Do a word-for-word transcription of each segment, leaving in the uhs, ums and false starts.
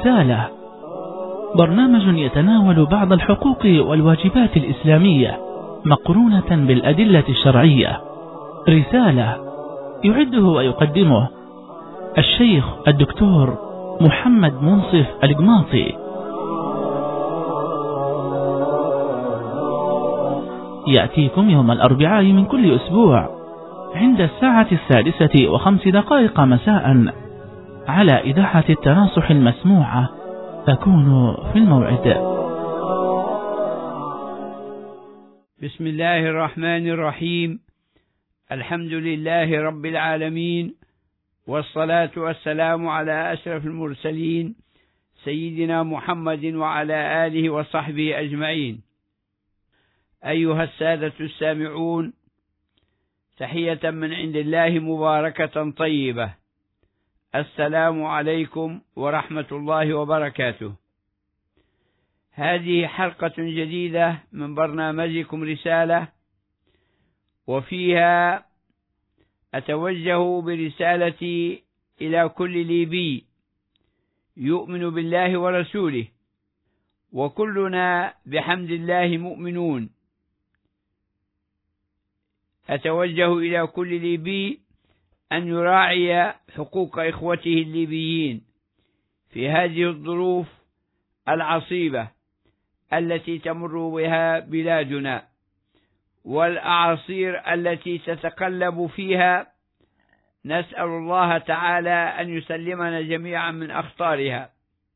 رسالة، برنامج يتناول بعض الحقوق والواجبات الإسلامية مقرونة بالأدلة الشرعية. رسالة يعده ويقدمه الشيخ الدكتور محمد منصف القماطي. يأتيكم يوم الأربعاء من كل أسبوع عند الساعة السادسة وخمس دقائق مساء على إذاعة التناصح المسموعة. تكونوا في الموعد. بسم الله الرحمن الرحيم. الحمد لله رب العالمين، والصلاة والسلام على أشرف المرسلين سيدنا محمد وعلى آله وصحبه أجمعين. أيها السادة السامعون، تحية من عند الله مباركة طيبة. السلام عليكم ورحمة الله وبركاته. هذه حلقة جديدة من برنامجكم رسالة، وفيها أتوجه برسالتي إلى كل ليبي يؤمن بالله ورسوله، وكلنا بحمد الله مؤمنون. أتوجه إلى كل ليبي أن يراعي حقوق إخوته الليبيين في هذه الظروف العصيبة التي تمر بها بلادنا، والأعاصير التي تتقلب فيها. نسأل الله تعالى أن يسلمنا جميعا من أخطارها.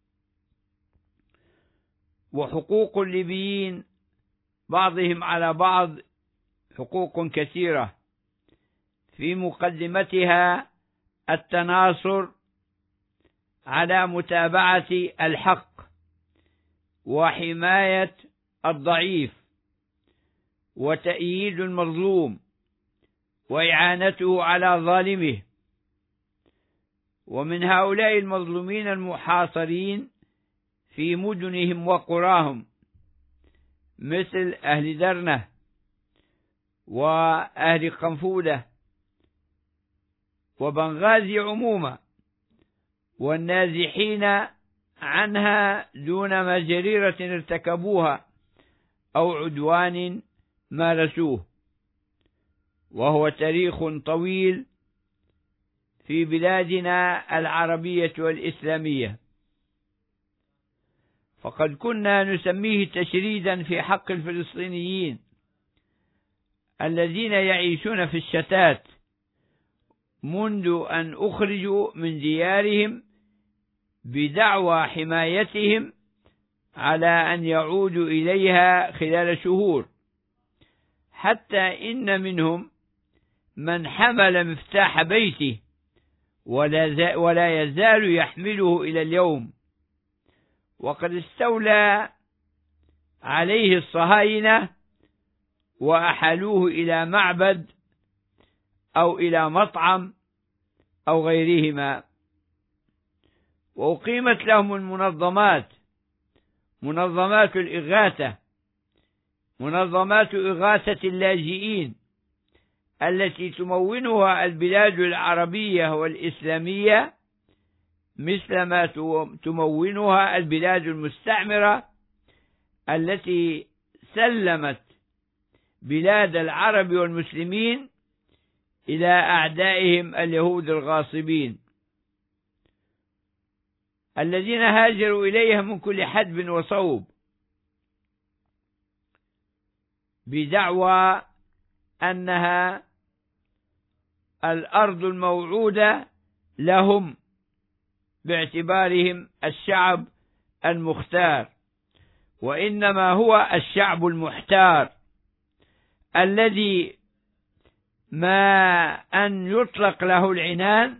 وحقوق الليبيين بعضهم على بعض حقوق كثيرة، في مقدمتها التناصر على متابعة الحق وحماية الضعيف وتأييد المظلوم وإعانته على ظالمه. ومن هؤلاء المظلومين المحاصرين في مدنهم وقراهم مثل أهل درنة وأهل قنفودة وبنغازي عموما، والنازحين عنها دون ما جريرة ارتكبوها أو عدوان مارسوه. وهو تاريخ طويل في بلادنا العربية والإسلامية، فقد كنا نسميه تشريدا في حق الفلسطينيين الذين يعيشون في الشتات منذ أن أخرجوا من ديارهم بدعوى حمايتهم على أن يعودوا إليها خلال شهور، حتى إن منهم من حمل مفتاح بيته ولا يزال يحمله إلى اليوم، وقد استولى عليه الصهاينة وأحالوه إلى معبد أو إلى مطعم أو غيرهما. وأقيمت لهم المنظمات، منظمات الإغاثة، منظمات إغاثة اللاجئين التي تمونها البلاد العربية والإسلامية مثلما تمونها البلاد المستعمرة التي سلمت بلاد العرب والمسلمين إلى أعدائهم اليهود الغاصبين الذين هاجروا إليها من كل حدب وصوب بدعوى أنها الأرض الموعودة لهم باعتبارهم الشعب المختار، وإنما هو الشعب المحتار الذي ما أن يطلق له العنان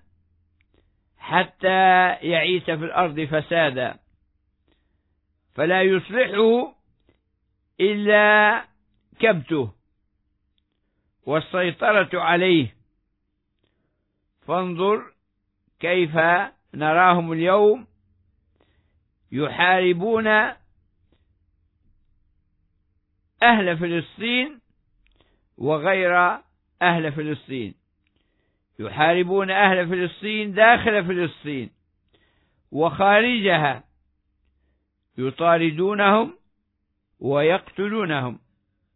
حتى يعيش في الأرض فسادا، فلا يصلحه إلا كبته والسيطرة عليه. فانظر كيف نراهم اليوم يحاربون أهل فلسطين وغير أهل فلسطين، يحاربون أهل فلسطين داخل فلسطين وخارجها يطاردونهم ويقتلونهم.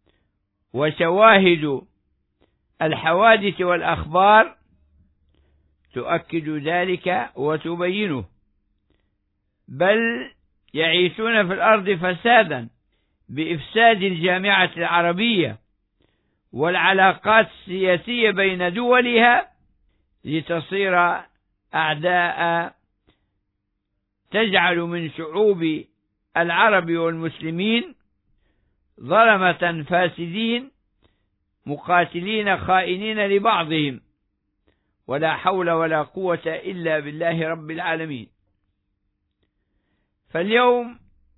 وشواهد الحوادث والأخبار تؤكد ذلك وتبينه، بل يعيشون في الأرض فسادا بإفساد الجامعة العربية والعلاقات السياسية بين دولها لتصير أعداء تجعل من شعوب العرب والمسلمين ظلمة فاسدين مقاتلين خائنين لبعضهم، ولا حول ولا قوة إلا بالله رب العالمين. فاليوم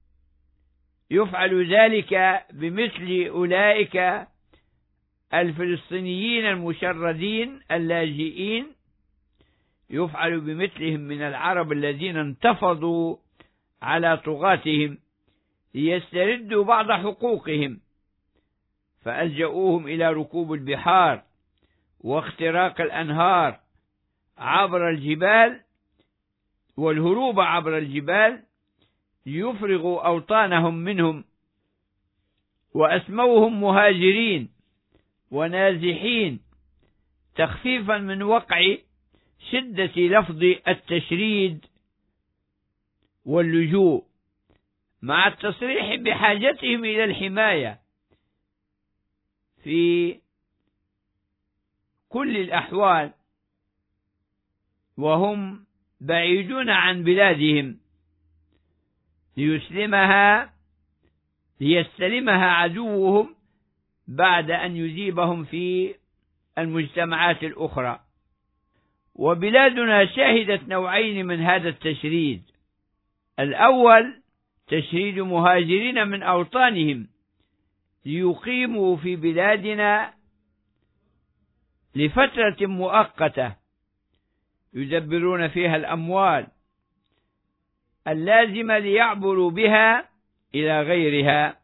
يفعل ذلك بمثل أولئك الفلسطينيين المشردين اللاجئين، يفعل بمثلهم من العرب الذين انتفضوا على طغاتهم ليستردوا بعض حقوقهم، فألجأوهم إلى ركوب البحار واختراق الأنهار عبر الجبال والهروب عبر الجبال ليفرغوا أوطانهم منهم، وأسموهم مهاجرين ونازحين تخفيفا من وقع شدة لفظ التشريد واللجوء، مع التصريح بحاجتهم إلى الحماية في كل الأحوال وهم بعيدون عن بلادهم ليسلمها ليستلمها عدوهم بعد أن يذيبهم في المجتمعات الأخرى. وبلادنا شهدت نوعين من هذا التشريد: الأول تشريد مهاجرين من أوطانهم ليقيموا في بلادنا لفترة مؤقتة يدبرون فيها الأموال اللازمة ليعبروا بها إلى غيرها.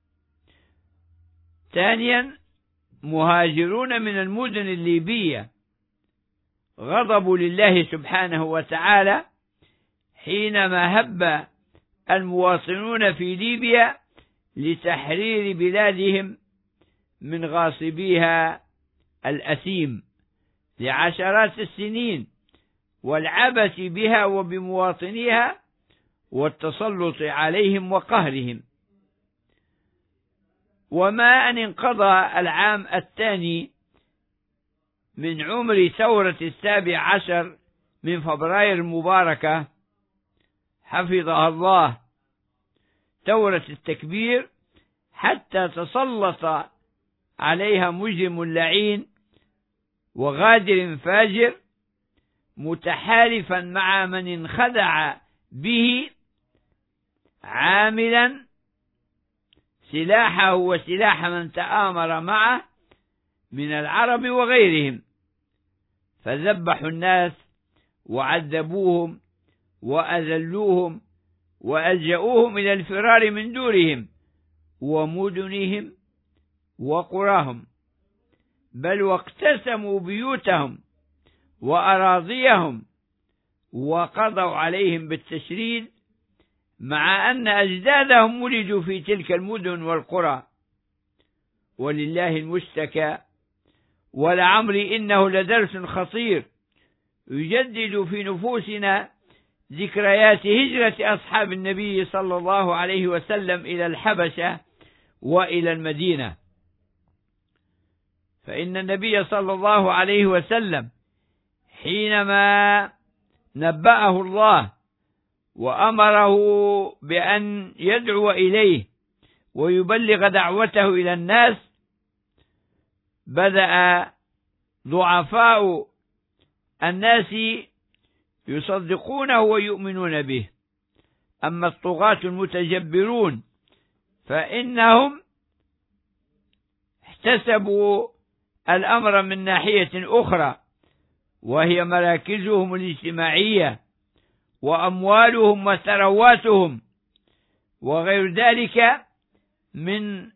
ثانيا مهاجرون من المدن الليبية غضبوا لله سبحانه وتعالى حينما هب المواطنون في ليبيا لتحرير بلادهم من غاصبيها الأثيم لعشرات السنين والعبث بها وبمواطنيها والتسلط عليهم وقهرهم. وما أن انقضى العام الثاني من عمر ثورة السابع عشر من فبراير المباركة حفظها الله، ثورة التكبير، حتى تسلط عليها مجرم لعين وغادر فاجر متحالفا مع من انخدع به، عاملا سلاحه وسلاح من تآمر معه من العرب وغيرهم، فذبحوا الناس وعذبوهم وأذلوهم وألجأوهم إلى الفرار من دورهم ومدنهم وقراهم، بل واقتسموا بيوتهم وأراضيهم وقضوا عليهم بالتشريد، مع أن أجدادهم ولدوا في تلك المدن والقرى. ولله المشتكى، ولعمري إنه لدرس خطير يجدد في نفوسنا ذكريات هجرة أصحاب النبي صلى الله عليه وسلم إلى الحبشة وإلى المدينة. فإن النبي صلى الله عليه وسلم حينما نبأه الله وأمره بأن يدعو إليه ويبلغ دعوته إلى الناس، بدأ ضعفاء الناس يصدقونه ويؤمنون به، أما الطغاة المتجبرون فإنهم احتسبوا الأمر من ناحية أخرى، وهي مراكزهم الاجتماعية وأموالهم وثرواتهم وغير ذلك من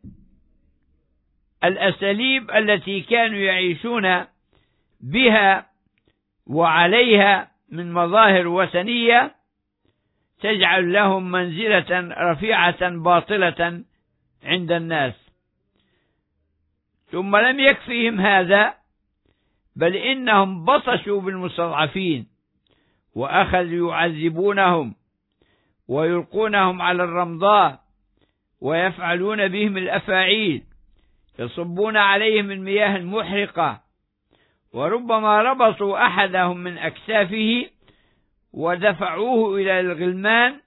الأساليب التي كانوا يعيشون بها وعليها من مظاهر وثنية، تجعل لهم منزلة رفيعة باطلة عند الناس. ثم لم يكفيهم هذا، بل إنهم بطشوا بالمستضعفين وأخذوا يعذبونهم ويلقونهم على الرمضاء ويفعلون بهم الأفاعيل، يصبون عليهم المياه المحرقة، وربما ربطوا أحدهم من أكتافه ودفعوه إلى الغلمان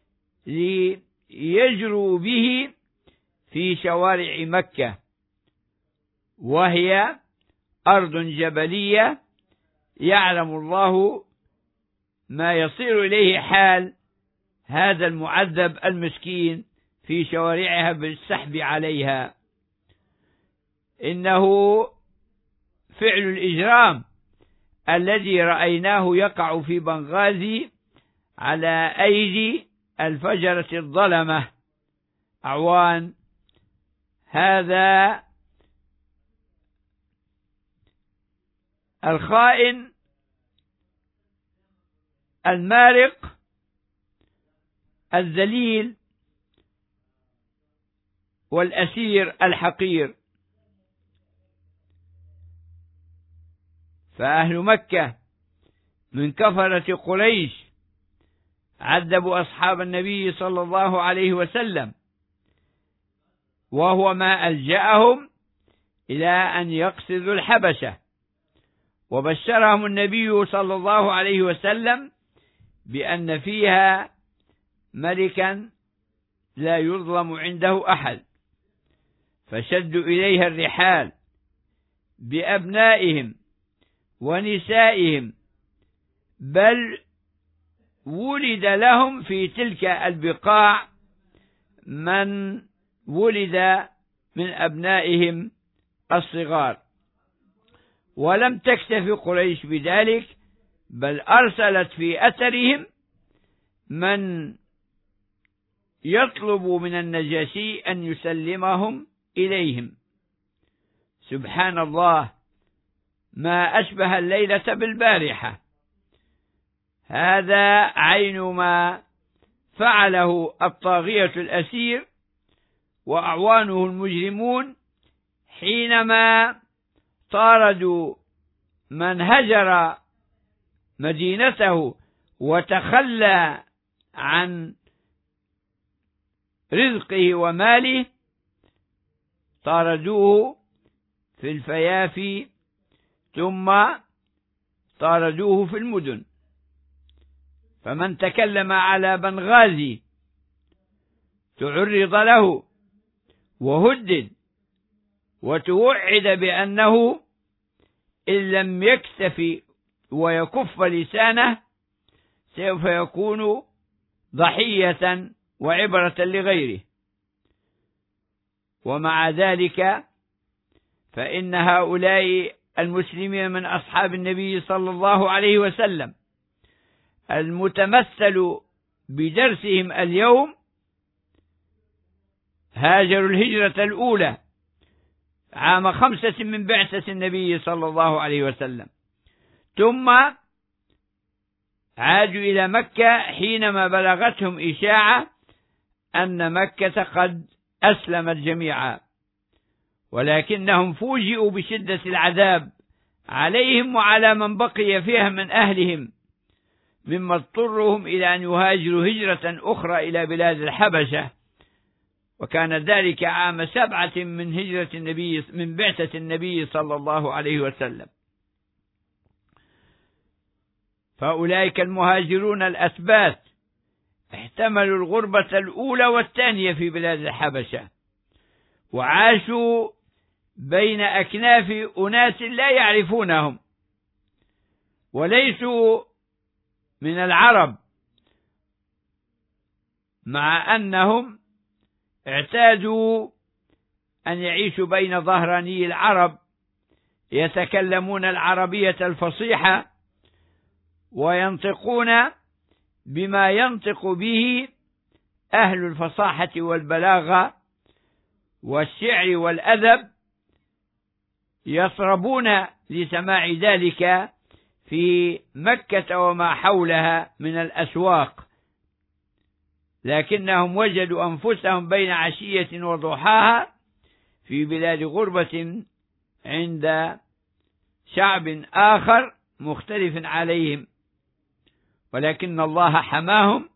ليجروا به في شوارع مكة، وهي أرض جبلية يعلم الله ما يصير إليه حال هذا المعذب المسكين في شوارعها بالسحب عليها. إنه فعل الإجرام الذي رأيناه يقع في بنغازي على أيدي الفجرة الظلمة أعوان هذا الخائن المارق الذليل والأسير الحقير. فأهل مكة من كفرة قريش عذبوا أصحاب النبي صلى الله عليه وسلم، وهو ما ألجأهم إلى أن يقصدوا الحبشة، وبشرهم النبي صلى الله عليه وسلم بأن فيها ملكا لا يظلم عنده أحد، فشدوا إليها الرحال بأبنائهم ونسائهم، بل ولد لهم في تلك البقاع من ولد من أبنائهم الصغار. ولم تكتف قريش بذلك، بل أرسلت في أثرهم من يطلب من النجاشي أن يسلمهم إليهم. سبحان الله، ما أشبه الليلة بالبارحة. هذا عين ما فعله الطاغية الأسير وأعوانه المجرمون حينما طاردوا من هجر مدينته وتخلى عن رزقه وماله، طاردوه في الفيافي ثم طاردوه في المدن. فمن تكلم على بنغازي تعرض له وهدد وتوعد بأنه إن لم يكتفي ويكف لسانه سوف يكون ضحية وعبرة لغيره. ومع ذلك فإن هؤلاء المسلمين من أصحاب النبي صلى الله عليه وسلم المتمثل بدرسهم اليوم هاجروا الهجرة الأولى عام خمسة من بعثة النبي صلى الله عليه وسلم، ثم عادوا إلى مكة حينما بلغتهم إشاعة أن مكة قد أسلمت جميعا، ولكنهم فوجئوا بشدة العذاب عليهم وعلى من بقي فيها من أهلهم، مما اضطرهم إلى أن يهاجروا هجرة أخرى إلى بلاد الحبشة، وكان ذلك عام سبعة من هجرة النبي من بعثة النبي صلى الله عليه وسلم. فأولئك المهاجرون الأثبات احتملوا الغربة الأولى والثانية في بلاد الحبشة، وعاشوا بين أكناف أناس لا يعرفونهم وليسوا من العرب، مع أنهم اعتادوا أن يعيشوا بين ظهراني العرب يتكلمون العربية الفصيحة وينطقون بما ينطق به أهل الفصاحة والبلاغة والشعر والأدب، يطربون لسماع ذلك في مكة وما حولها من الأسواق لكنهم وجدوا أنفسهم بين عشية وضحاها في بلاد غربة عند شعب آخر مختلف عليهم، ولكن الله حماهم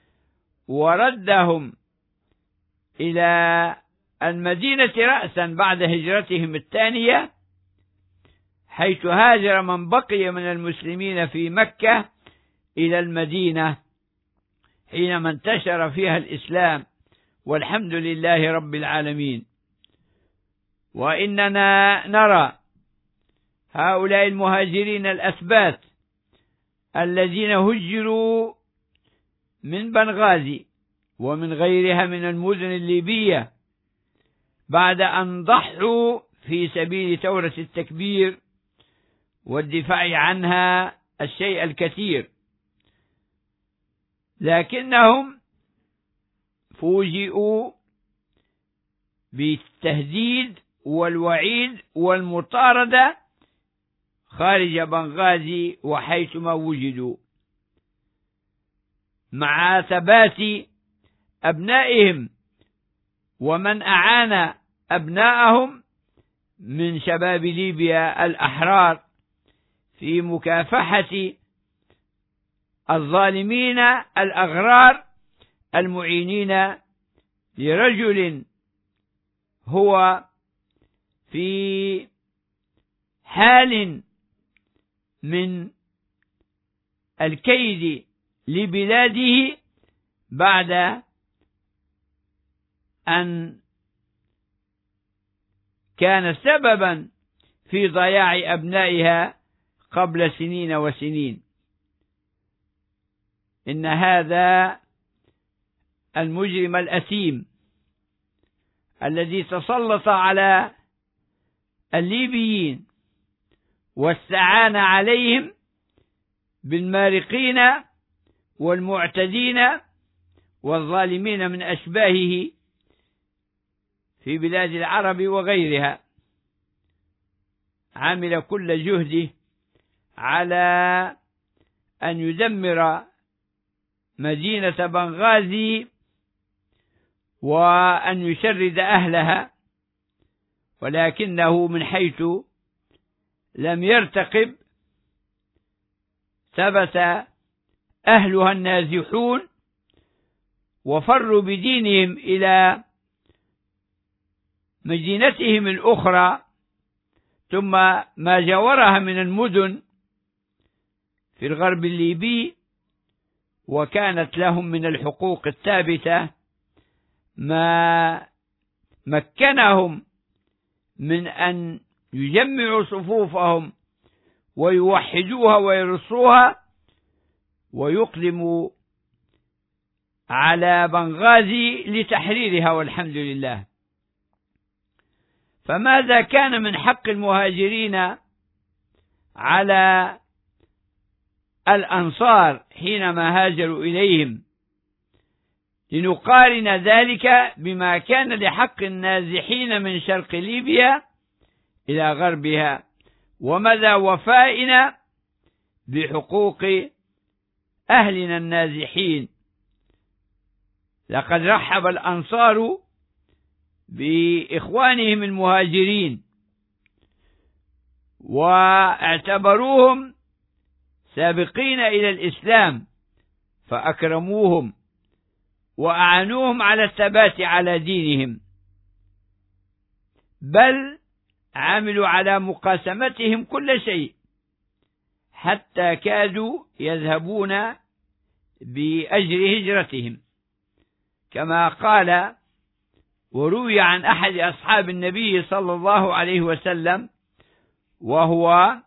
وردهم إلى المدينة رأسا بعد هجرتهم الثانية، حيث هاجر من بقي من المسلمين في مكة إلى المدينة حينما انتشر فيها الإسلام، والحمد لله رب العالمين. وإننا نرى هؤلاء المهاجرين الأثبات الذين هجروا من بنغازي ومن غيرها من المدن الليبية بعد أن ضحوا في سبيل ثورة التكبير والدفاع عنها الشيء الكثير، لكنهم فوجئوا بالتهديد والوعيد والمطاردة خارج بنغازي وحيثما وجدوا، مع ثبات أبنائهم ومن أعان أبنائهم من شباب ليبيا الأحرار في مكافحة الظالمين الأغرار المعينين لرجل هو في حال من الكيد لبلاده بعد أن كان سببا في ضياع أبنائها قبل سنين وسنين. إن هذا المجرم الأثيم الذي تسلط على الليبيين واستعان عليهم بالمارقين والمعتدين والظالمين من أشباهه في بلاد العرب وغيرها، عمل كل جهده على أن يدمر مدينة بنغازي وأن يشرد أهلها، ولكنه من حيث لم يرتقب ثبت أهلها النازحون وفروا بدينهم إلى مدينتهم الأخرى ثم ما جاورها من المدن في الغرب الليبي، وكانت لهم من الحقوق الثابتة ما مكنهم من أن يجمعوا صفوفهم ويوحدوها ويرصوها ويقدموا على بنغازي لتحريرها، والحمد لله. فماذا كان من حق المهاجرين على الأنصار حينما هاجروا إليهم؟ لنقارن ذلك بما كان لحق النازحين من شرق ليبيا إلى غربها، ومدى وفائنا بحقوق أهلنا النازحين. لقد رحب الأنصار بإخوانهم المهاجرين واعتبروهم سابقين إلى الإسلام، فأكرموهم وأعانوهم على الثبات على دينهم، بل عملوا على مقاسمتهم كل شيء حتى كادوا يذهبون بأجر هجرتهم، كما قال وروي عن أحد أصحاب النبي صلى الله عليه وسلم وهو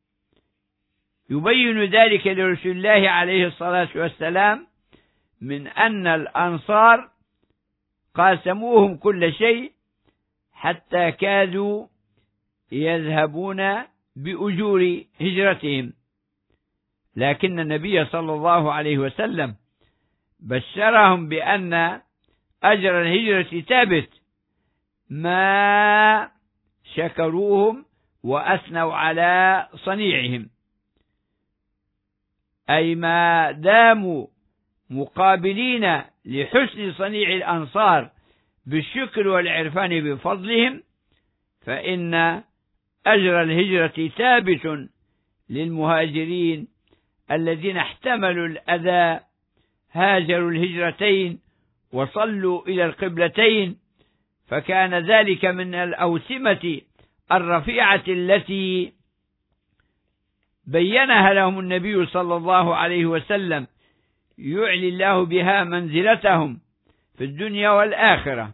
يبين ذلك لرسول الله عليه الصلاة والسلام، من أن الأنصار قاسموهم كل شيء حتى كادوا يذهبون بأجور هجرتهم، لكن النبي صلى الله عليه وسلم بشرهم بأن أجر الهجرة ثابت ما شكروهم وأثنوا على صنيعهم، أي ما داموا مقابلين لحسن صنيع الأنصار بالشكر والعرفان بفضلهم، فإن أجر الهجرة ثابت للمهاجرين الذين احتملوا الأذى، هاجروا الهجرتين وصلوا إلى القبلتين، فكان ذلك من الأوسمة الرفيعة التي بينها لهم النبي صلى الله عليه وسلم، يعلي الله بها منزلتهم في الدنيا والآخرة.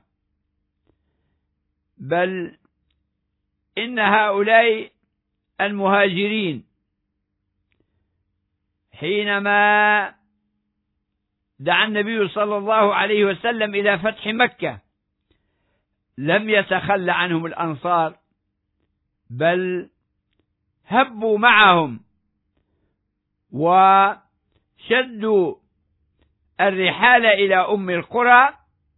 بل إن هؤلاء المهاجرين حينما دعا النبي صلى الله عليه وسلم إلى فتح مكة لم يتخلى عنهم الأنصار، بل هبوا معهم وشدوا الرحال إلى أم القرى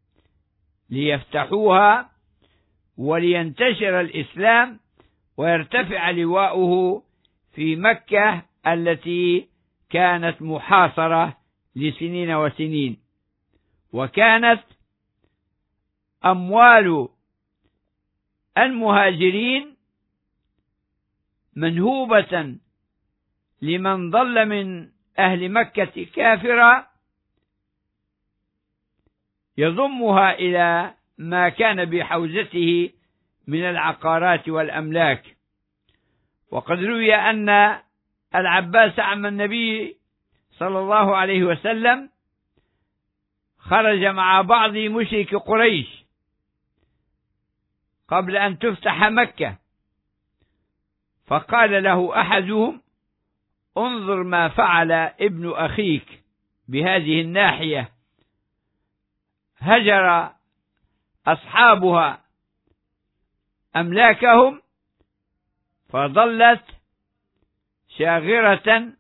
ليفتحوها ولينتشر الإسلام ويرتفع لواؤه في مكة التي كانت محاصرة لسنين وسنين. وكانت أموال المهاجرين منهوبة لمن ضل من أهل مكة كافرا يضمها إلى ما كان بحوزته من العقارات والأملاك. وقد روي أن العباس عم النبي صلى الله عليه وسلم خرج مع بعض مشرك قريش قبل أن تفتح مكة، فقال له أحدهم: انظر ما فعل ابن أخيك بهذه الناحية، هجر أصحابها أملاكهم فظلت شاغرة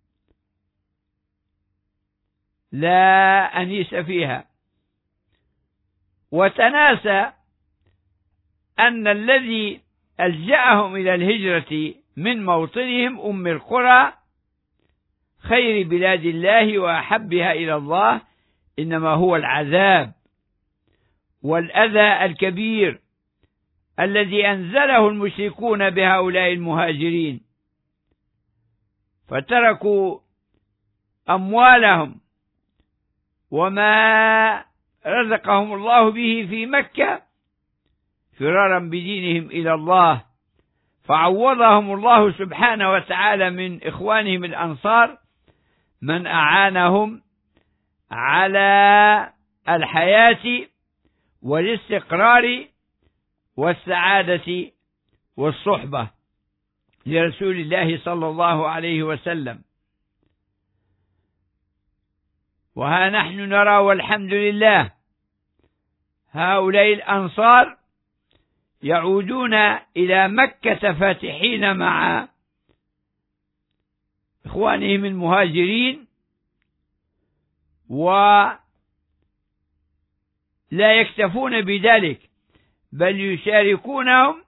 لا أنيس فيها، وتناسى أن الذي ألجأهم إلى الهجرة من موطنهم أم القرى خير بلاد الله وأحبها إلى الله إنما هو العذاب والأذى الكبير الذي أنزله المشركون بهؤلاء المهاجرين، فتركوا أموالهم وما رزقهم الله به في مكة فرارا بدينهم إلى الله، فعوضهم الله سبحانه وتعالى من إخوانهم الأنصار من أعانهم على الحياة والاستقرار والسعادة والصحبة لرسول الله صلى الله عليه وسلم. وها نحن نرى والحمد لله هؤلاء الأنصار يعودون إلى مكة فاتحين مع إخوانهم المهاجرين، ولا يكتفون بذلك بل يشاركونهم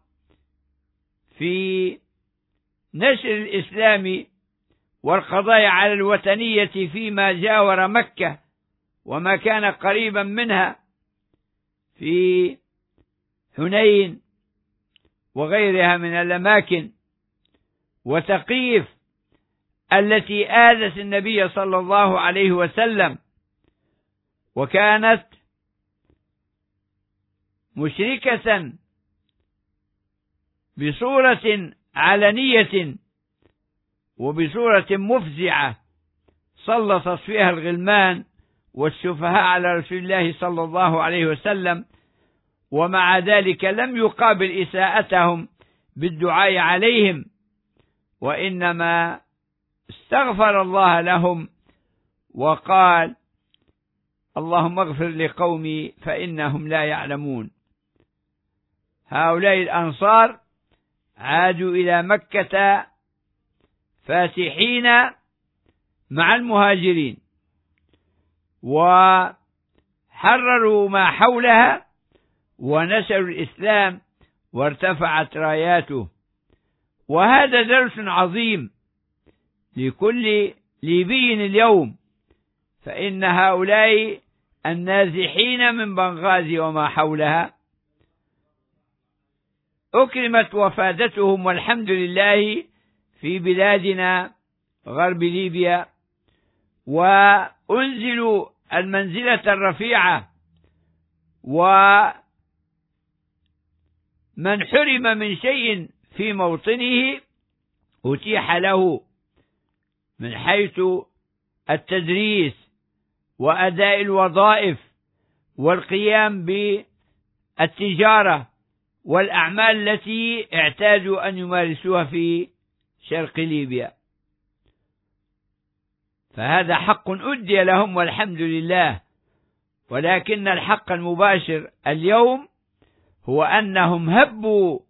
في نشر الإسلام والقضاء على الوثنية فيما جاور مكة وما كان قريبا منها في حنين وغيرها من الأماكن، وثقيف التي آذت النبي صلى الله عليه وسلم وكانت مشركة بصورة علنية وبصورة مفزعة سلطت فيها الغلمان والسفهاء على رسول الله صلى الله عليه وسلم، ومع ذلك لم يقابل إساءتهم بالدعاء عليهم، وإنما استغفر الله لهم وقال: اللهم اغفر لقومي فإنهم لا يعلمون. هؤلاء الأنصار عادوا إلى مكة فاتحين مع المهاجرين وحرروا ما حولها ونشروا الإسلام وارتفعت راياته. وهذا درس عظيم لكل ليبي اليوم، فإن هؤلاء النازحين من بنغازي وما حولها أكرمت وفادتهم والحمد لله في بلادنا غرب ليبيا، وأنزلوا المنزلة الرفيعة، ومن حرم من شيء في موطنه أتيح له من حيث التدريس وأداء الوظائف والقيام بالتجارة والأعمال التي اعتادوا أن يمارسوها في شرق ليبيا، فهذا حق أدي لهم والحمد لله. ولكن الحق المباشر اليوم هو أنهم هبوا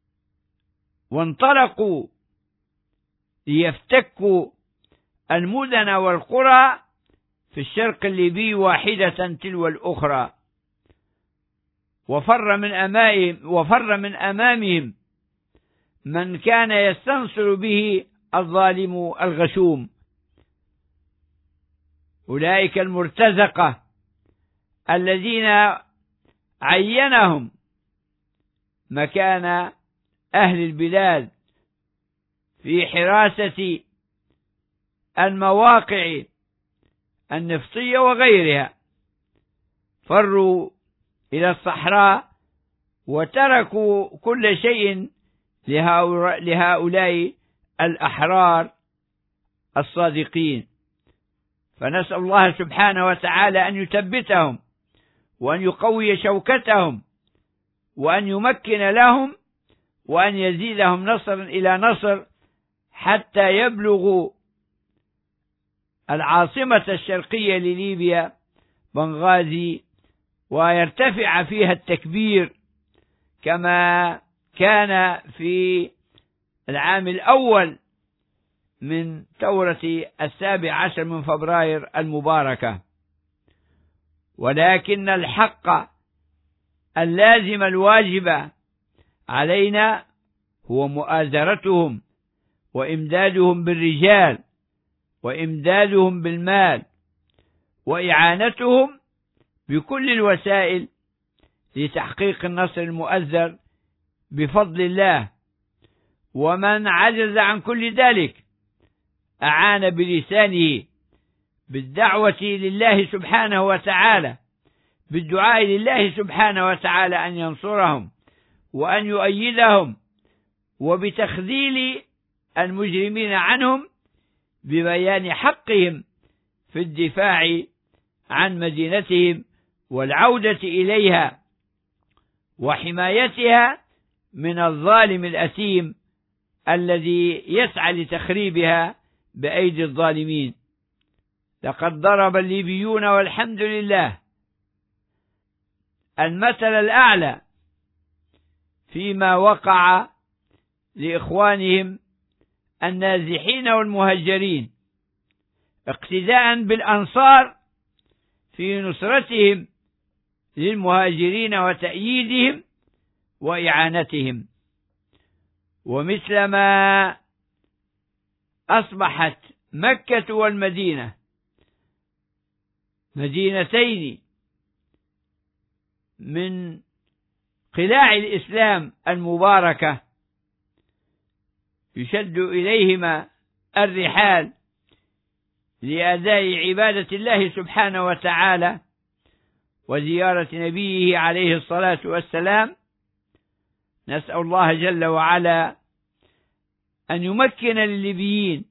وانطلقوا ليفتكوا المدن والقرى في الشرق الليبي واحدة تلو الأخرى، وفر من أمامهم وفر من أمامهم من كان يستنصر به الظالم الغشوم، أولئك المرتزقة الذين عينهم مكان أهل البلاد في حراسة المواقع النفطية وغيرها، فروا إلى الصحراء وتركوا كل شيء لهؤلاء الأحرار الصادقين. فنسأل الله سبحانه وتعالى أن يثبتهم وأن يقوي شوكتهم وأن يمكن لهم وأن يزيدهم نصرا إلى نصر حتى يبلغوا العاصمة الشرقية لليبيا بنغازي ويرتفع فيها التكبير كما كان في العام الأول من ثورة السابع عشر من فبراير المباركة. ولكن الحق اللازم الواجب علينا هو مؤازرتهم وإمدادهم بالرجال وإمدادهم بالمال وإعانتهم بكل الوسائل لتحقيق النصر المؤزر بفضل الله. ومن عجز عن كل ذلك أعان بلسانه بالدعوة لله سبحانه وتعالى، بالدعاء لله سبحانه وتعالى أن ينصرهم وأن يؤيدهم، وبتخذيل المجرمين عنهم ببيان حقهم في الدفاع عن مدينتهم والعودة إليها وحمايتها من الظالم الأثيم الذي يسعى لتخريبها بأيدي الظالمين. لقد ضرب الليبيون والحمد لله المثل الأعلى فيما وقع لإخوانهم النازحين والمهجرين، اقتداء بالأنصار في نصرتهم للمهاجرين وتأييدهم وإعانتهم. ومثلما أصبحت مكة والمدينة مدينتين من قلاع الإسلام المباركة يشد إليهما الرحال لأداء عبادة الله سبحانه وتعالى وزيارة نبيه عليه الصلاة والسلام، نسأل الله جل وعلا أن يمكن للليبيين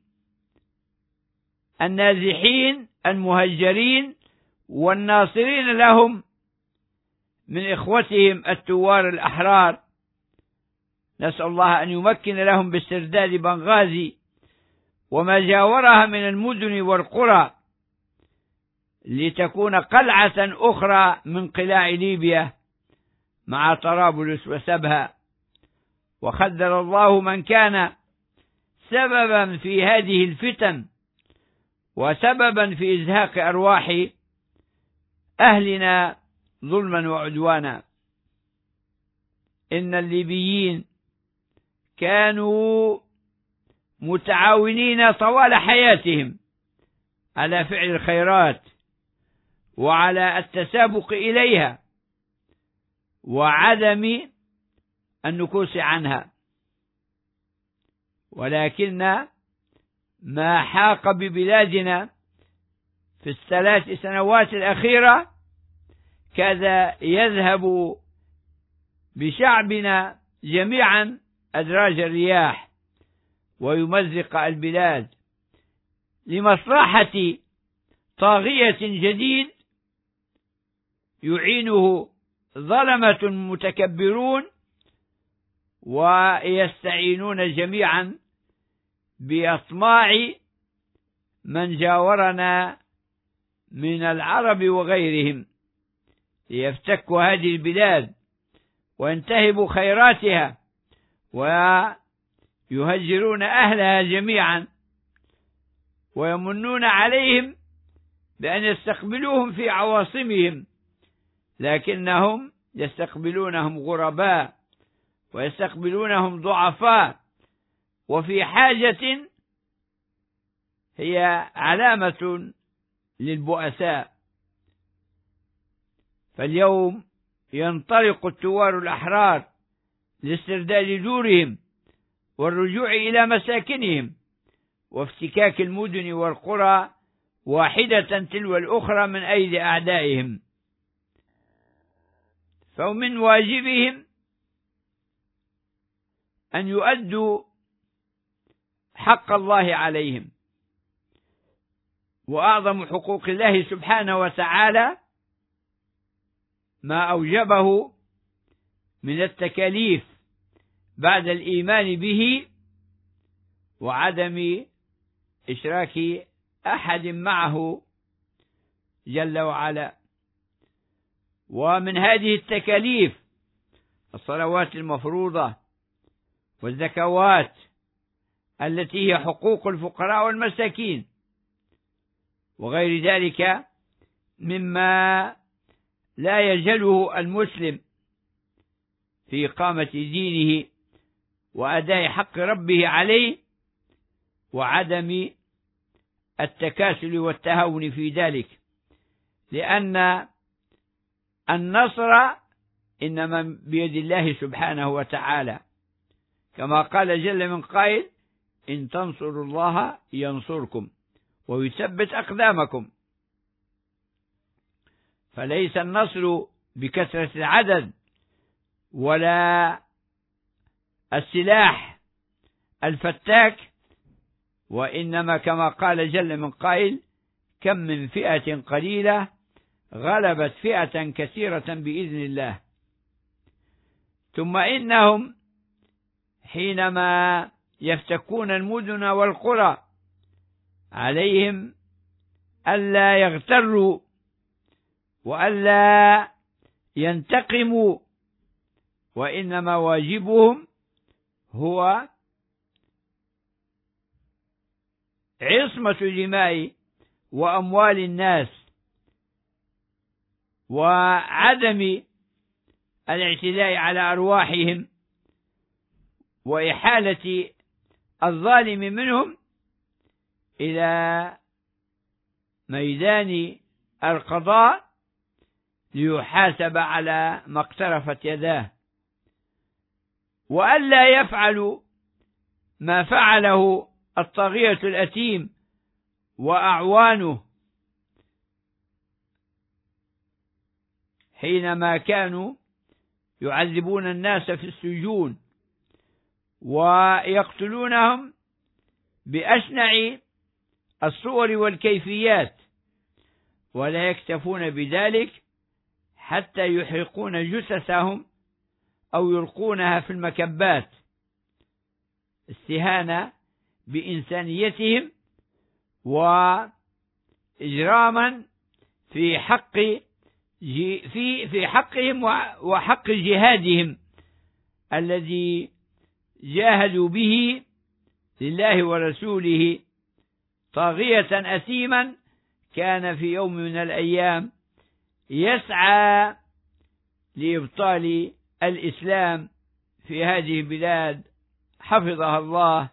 النازحين المهجرين والناصرين لهم من إخوتهم الثوار الأحرار، نسأل الله أن يمكن لهم باسترداد بنغازي وما جاورها من المدن والقرى لتكون قلعة أخرى من قلاع ليبيا مع طرابلس وسبها. وخذل الله من كان سببا في هذه الفتن وسببا في إزهاق أرواح أهلنا ظلما وعدوانا. إن الليبيين كانوا متعاونين طوال حياتهم على فعل الخيرات وعلى التسابق إليها وعدم النكوص عنها. ولكن ما حاق ببلادنا في الثلاث سنوات الأخيرة كذا يذهب بشعبنا جميعا أدراج الرياح ويمزق البلاد لمصلحة طاغية جديد يعينه ظلمة متكبرون، ويستعينون جميعا بأطماع من جاورنا من العرب وغيرهم ليفتكوا هذه البلاد وينتهبوا خيراتها ويهجرون أهلها جميعا، ويمنون عليهم بأن يستقبلوهم في عواصمهم، لكنهم يستقبلونهم غرباء ويستقبلونهم ضعفاء وفي حاجة هي علامة للبؤساء. فاليوم ينطلق الثوار الأحرار لاسترداد دورهم والرجوع إلى مساكنهم وافتكاك المدن والقرى واحدة تلو الأخرى من أيدي أعدائهم، فمن واجبهم أن يؤدوا حق الله عليهم، وأعظم حقوق الله سبحانه وتعالى ما أوجبه من التكاليف بعد الإيمان به وعدم إشراك أحد معه جل وعلا. ومن هذه التكاليف الصلوات المفروضة والزكوات التي هي حقوق الفقراء والمساكين وغير ذلك مما لا يجهله المسلم في إقامة دينه وأداء حق ربه عليه وعدم التكاسل والتهاون في ذلك، لأن النصر إنما بيد الله سبحانه وتعالى، كما قال جل من قائل: إن تنصروا الله ينصركم ويثبت أقدامكم. فليس النصر بكثرة العدد ولا السلاح الفتاك، وإنما كما قال جل من قائل: كم من فئة قليلة غلبت فئة كثيرة بإذن الله. ثم إنهم حينما يفتكون المدن والقرى عليهم ألا يغتروا وألا ينتقموا، وإنما واجبهم هو عصمة دماء وأموال الناس وعدم الاعتداء على أرواحهم وإحالة الظالم منهم إلى ميدان القضاء ليحاسب على ما اقترفت يداه، وألا يفعلوا ما فعله الطاغية الأثيم وأعوانه حينما كانوا يعذبون الناس في السجون ويقتلونهم بأشنع الصور والكيفيات، ولا يكتفون بذلك حتى يحرقون جثثهم أو يلقونها في المكبات استهانة بإنسانيتهم وإجراما في حق في في حقهم وحق جهادهم الذي جاهدوا به لله ورسوله، طاغية أثيما كان في يوم من الأيام يسعى لإبطال الإسلام في هذه البلاد، حفظها الله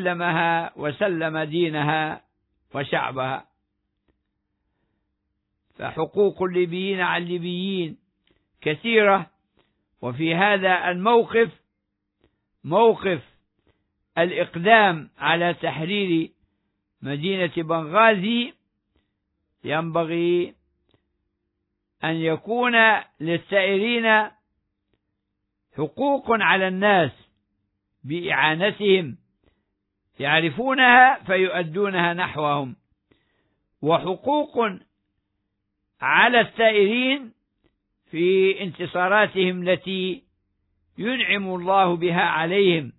وسلمها وسلم دينها وشعبها. فحقوق الليبيين على الليبيين كثيرة. وفي هذا الموقف، موقف الإقدام على تحرير مدينة بنغازي، ينبغي أن يكون للثائرين حقوق على الناس بإعانتهم يعرفونها فيؤدونها نحوهم، وحقوق على الثائرين في انتصاراتهم التي ينعم الله بها عليهم،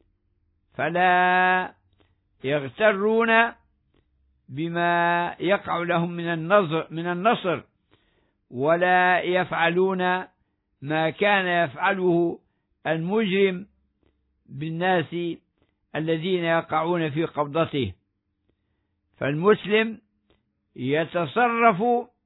فلا يغترون بما يقع لهم من النصر من النصر ولا يفعلون ما كان يفعله المجرم بالناس الذين يقعون في قبضته. فالمسلم يتصرف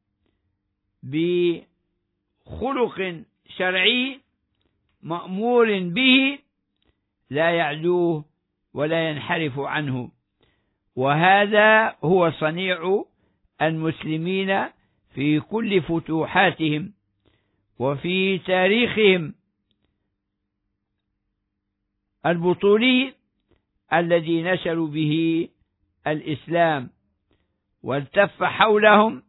بخلق شرعي مأمور به لا يعدوه ولا ينحرف عنه، وهذا هو صنيع المسلمين في كل فتوحاتهم وفي تاريخهم البطولي الذي نشروا به الإسلام، والتف حولهم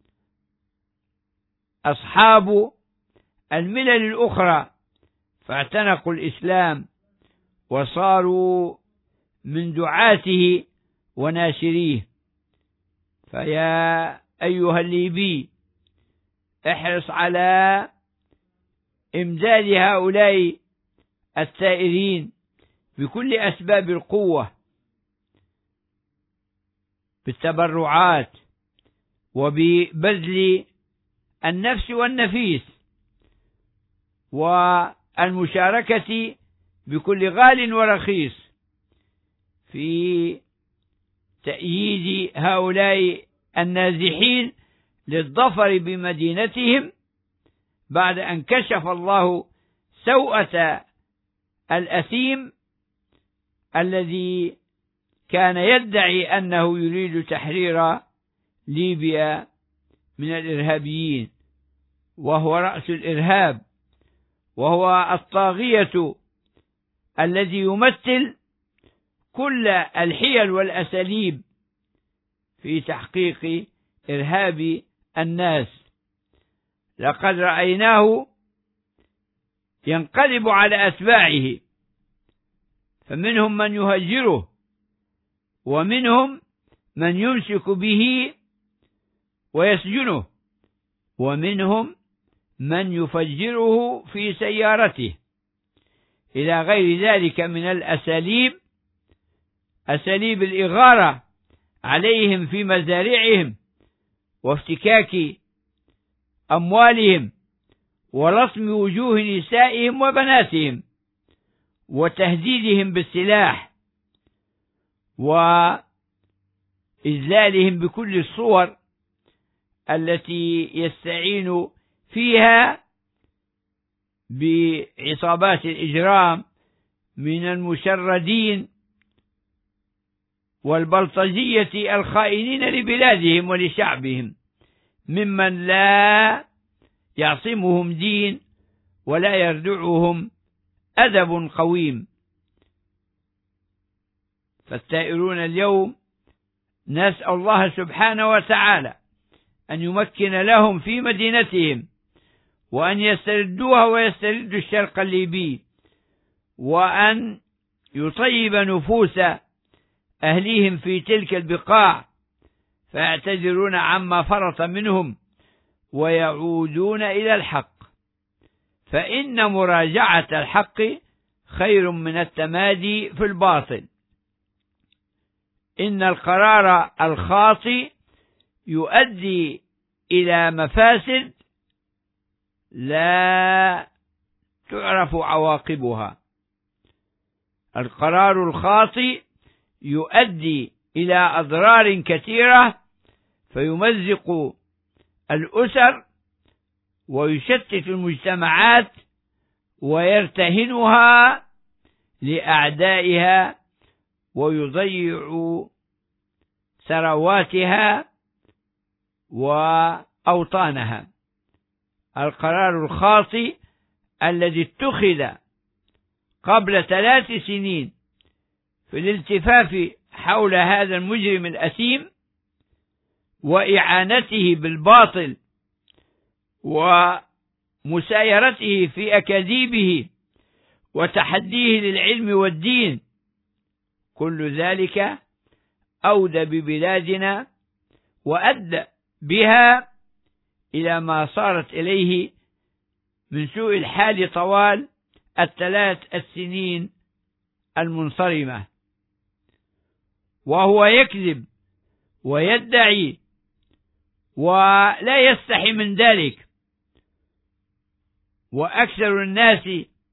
أصحاب الملل الأخرى فاعتنقوا الإسلام وصاروا من دعاته وناشريه. فيا أيها الليبي، احرص على إمداد هؤلاء الثائرين بكل أسباب القوة، بالتبرعات وببذل النفس والنفيس والمشاركة بكل غال ورخيص في تأييد هؤلاء النازحين للظفر بمدينتهم بعد أن كشف الله سوءة الأثيم الذي كان يدعي أنه يريد تحرير ليبيا من الإرهابيين، وهو رأس الإرهاب، وهو الطاغية الذي يمثل كل الحيل والأساليب في تحقيق إرهاب الناس. لقد رأيناه ينقلب على أتباعه، فمنهم من يهجره، ومنهم من يمسك به ويسجنه، ومنهم من يفجره في سيارته، إلى غير ذلك من الأساليب، أساليب الإغارة عليهم في مزارعهم وافتكاك أموالهم ولطم وجوه نسائهم وبناتهم وتهديدهم بالسلاح وإذلالهم بكل الصور التي يستعين فيها بعصابات الإجرام من المشردين والبلطجية الخائنين لبلادهم ولشعبهم، ممن لا يعصمهم دين ولا يردعهم أدب قويم. فالثائرون اليوم نسأل الله سبحانه وتعالى أن يمكن لهم في مدينتهم، وأن يستردوها ويستردوا الشرق الليبي، وأن يطيب نفوس أهليهم في تلك البقاع فيعتذرون عما فرط منهم ويعودون إلى الحق، فإن مراجعة الحق خير من التمادي في الباطل. إن القرار الخاطئ يؤدي إلى مفاسد لا تعرف عواقبها. القرار الخاطئ يؤدي إلى أضرار كثيرة، فيمزق الأسر ويشتت المجتمعات ويرتهنها لأعدائها ويضيع ثرواتها أوطانها. القرار الخاطئ الذي اتخذ قبل ثلاث سنين في الالتفاف حول هذا المجرم الأثيم وإعانته بالباطل ومسايرته في أكاذيبه وتحديه للعلم والدين، كل ذلك أودى ببلادنا وأدى بها إلى ما صارت إليه من سوء الحال طوال الثلاث السنين المنصرمة. وهو يكذب ويدعي ولا يستحي من ذلك، وأكثر الناس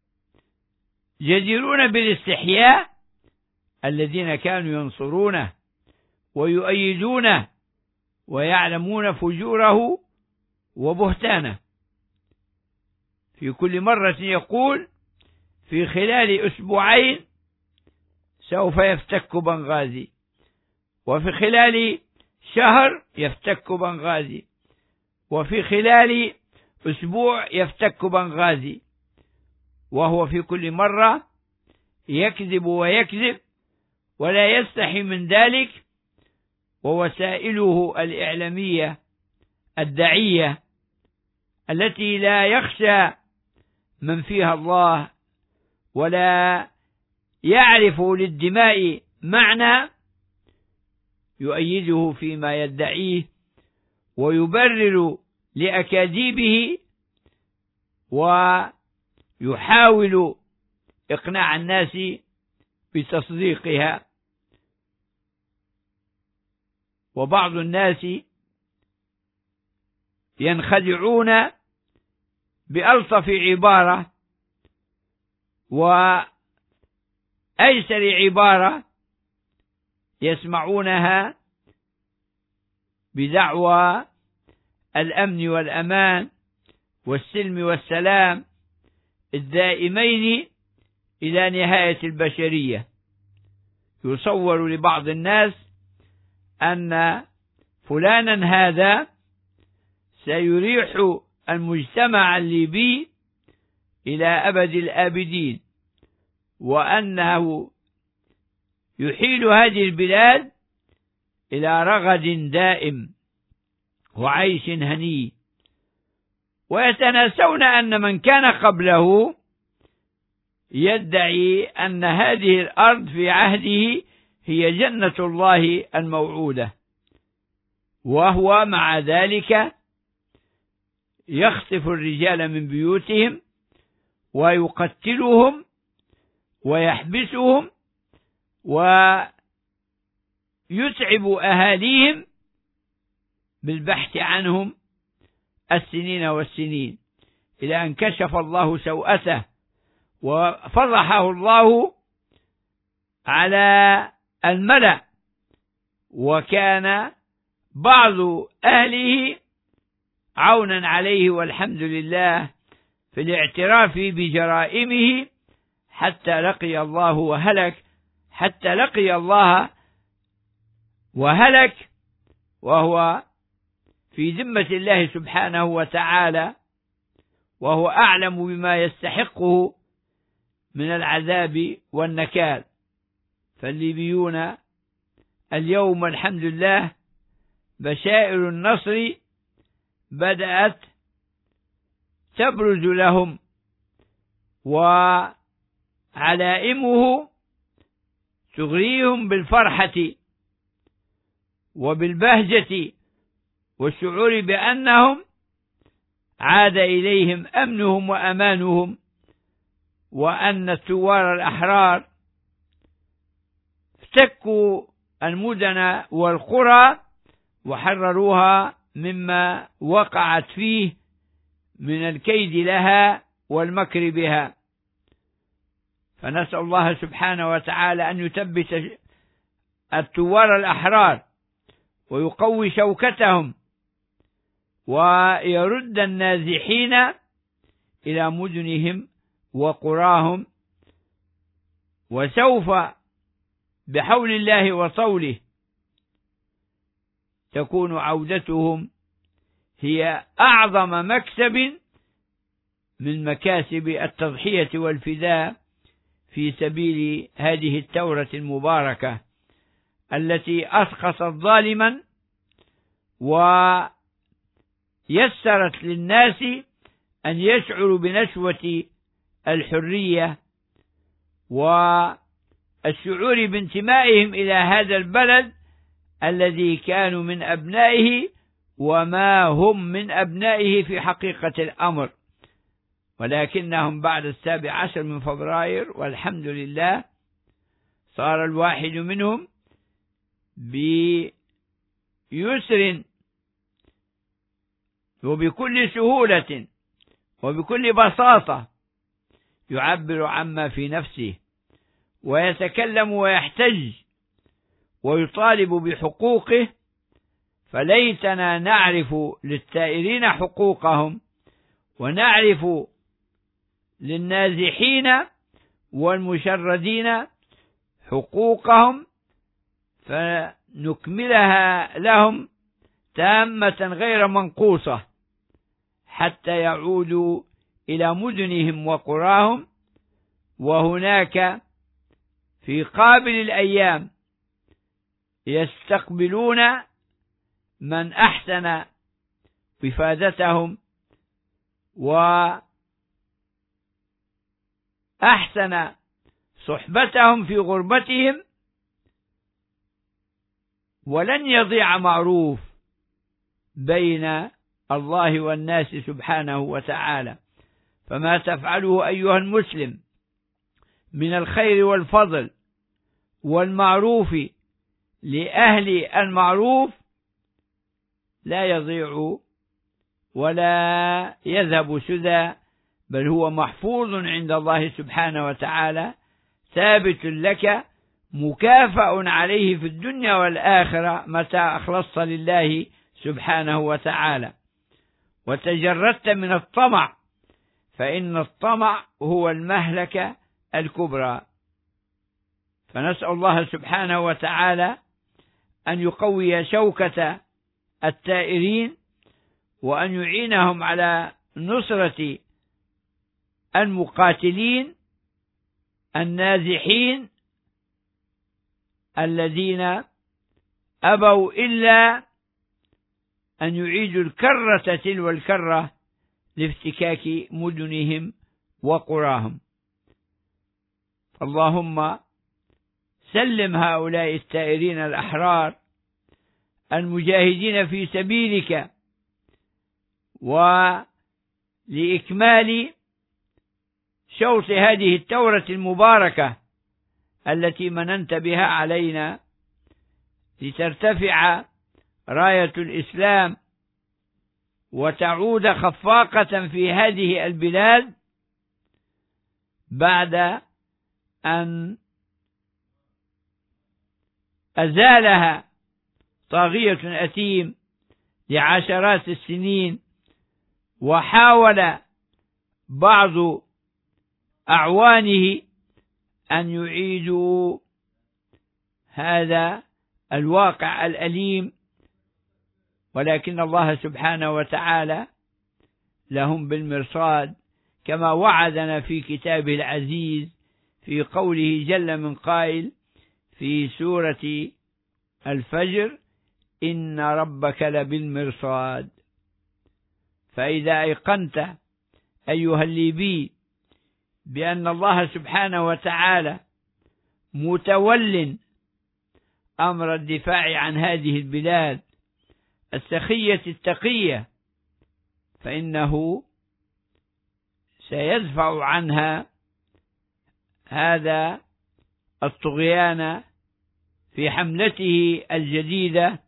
جديرون بالاستحياء الذين كانوا ينصرونه ويؤيدونه ويعلمون فجوره وبهتانه. في كل مرة يقول في خلال أسبوعين سوف يفتك بنغازي، وفي خلال شهر يفتك بنغازي، وفي خلال أسبوع يفتك بنغازي، وهو في كل مرة يكذب ويكذب ولا يستحي من ذلك. ووسائله الإعلامية الدعية التي لا يخشى من فيها الله ولا يعرف للدماء معنى يؤيده فيما يدعيه ويبرر لأكاذيبه ويحاول إقناع الناس بتصديقها. وبعض الناس ينخدعون بألطف عبارة وأيسر عبارة يسمعونها بدعوى الأمن والأمان والسلم والسلام الدائمين إلى نهاية البشرية. يصور لبعض الناس أن فلانا هذا سيريح المجتمع الليبي إلى أبد الآبدين، وأنه يحيل هذه البلاد إلى رغد دائم وعيش هني، ويتناسون أن من كان قبله يدعي أن هذه الأرض في عهده هي جنة الله الموعودة، وهو مع ذلك يخطف الرجال من بيوتهم ويقتلهم ويحبسهم ويتعب أهاليهم بالبحث عنهم السنين والسنين، إلى أن كشف الله سوءته وفضحه الله على الملأ، وكان بعض أهله عونا عليه والحمد لله في الاعتراف بجرائمه حتى لقي الله وهلك حتى لقي الله وهلك وهو في ذمة الله سبحانه وتعالى، وهو أعلم بما يستحقه من العذاب والنكال. فالليبيون اليوم الحمد لله بشائر النصر بدأت تبرز لهم، وعلائمه تغريهم بالفرحة وبالبهجة والشعور بأنهم عاد إليهم أمنهم وأمانهم، وأن الثوار الأحرار افتكوا المدن والقرى وحرروها مما وقعت فيه من الكيد لها والمكر بها. فنسأل الله سبحانه وتعالى أن يثبت الثوار الأحرار ويقوي شوكتهم ويرد النازحين إلى مدنهم وقراهم، وسوف بحول الله وطوله تكون عودتهم هي أعظم مكسب من مكاسب التضحية والفداء في سبيل هذه الثورة المباركة التي أسقطت ظالما ويسرت للناس أن يشعروا بنشوة الحرية والشعور بانتمائهم إلى هذا البلد الذي كانوا من أبنائه وما هم من أبنائه في حقيقة الأمر، ولكنهم بعد السابع عشر من فبراير والحمد لله صار الواحد منهم بيسر وبكل سهولة وبكل بساطة يعبر عما في نفسه ويتكلم ويحتج ويطالب بحقوقه. فليتنا نعرف للثائرين حقوقهم ونعرف للنازحين والمشردين حقوقهم فنكملها لهم تامة غير منقوصة حتى يعودوا إلى مدنهم وقراهم، وهناك في قابل الأيام يستقبلون من أحسن وفادتهم وأحسن صحبتهم في غربتهم، ولن يضيع معروف بين الله والناس سبحانه وتعالى. فما تفعله أيها المسلم من الخير والفضل والمعروف لأهل المعروف لا يضيع ولا يذهب سدى، بل هو محفوظ عند الله سبحانه وتعالى ثابت لك مكافأ عليه في الدنيا والآخرة متى أخلصت لله سبحانه وتعالى وتجردت من الطمع، فإن الطمع هو المهلكة الكبرى. فنسأل الله سبحانه وتعالى أن يقوي شوكة الثائرين وأن يعينهم على نصرة المقاتلين النازحين الذين أبوا إلا أن يعيدوا الكرة تلو الكرة لافتكاك مدنهم وقراهم. اللهم سلم هؤلاء الثائرين الأحرار المجاهدين في سبيلك ولإكمال شوط هذه الثورة المباركة التي مننت بها علينا لترتفع راية الإسلام وتعود خفاقة في هذه البلاد بعد أن أزالها طاغية أثيم لعشرات السنين، وحاول بعض أعوانه أن يعيدوا هذا الواقع الأليم، ولكن الله سبحانه وتعالى لهم بالمرصاد كما وعدنا في كتابه العزيز في قوله جل من قائل في سورة الفجر: إن ربك لبالمرصاد. فإذا أيقنت أيها الليبي بأن الله سبحانه وتعالى متول أمر الدفاع عن هذه البلاد السخية التقية، فإنه سيدفع عنها هذا الطغيان في حملته الجديدة،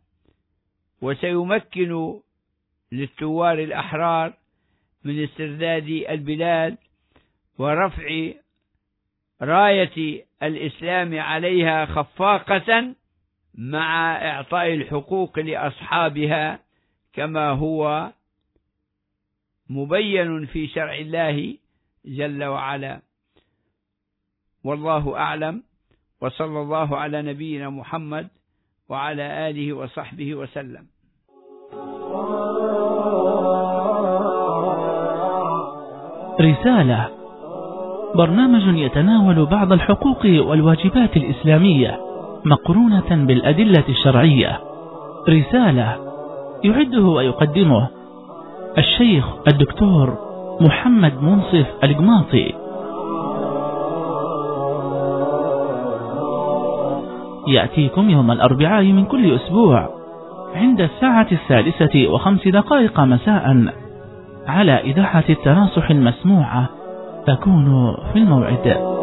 وسيمكن للثوار الأحرار من استرداد البلاد ورفع راية الإسلام عليها خفاقة مع إعطاء الحقوق لأصحابها كما هو مبين في شرع الله جل وعلا. والله أعلم، وصلى الله على نبينا محمد وعلى آله وصحبه وسلم. رسالة، برنامج يتناول بعض الحقوق والواجبات الإسلامية مقرونة بالأدلة الشرعية. رسالة يعده ويقدمه الشيخ الدكتور محمد منصف القماطي. يأتيكم يوم الأربعاء من كل أسبوع عند الساعة السادسة وخمس دقائق مساء على إذاعة التناصح المسموعة. فكونوا في الموعد.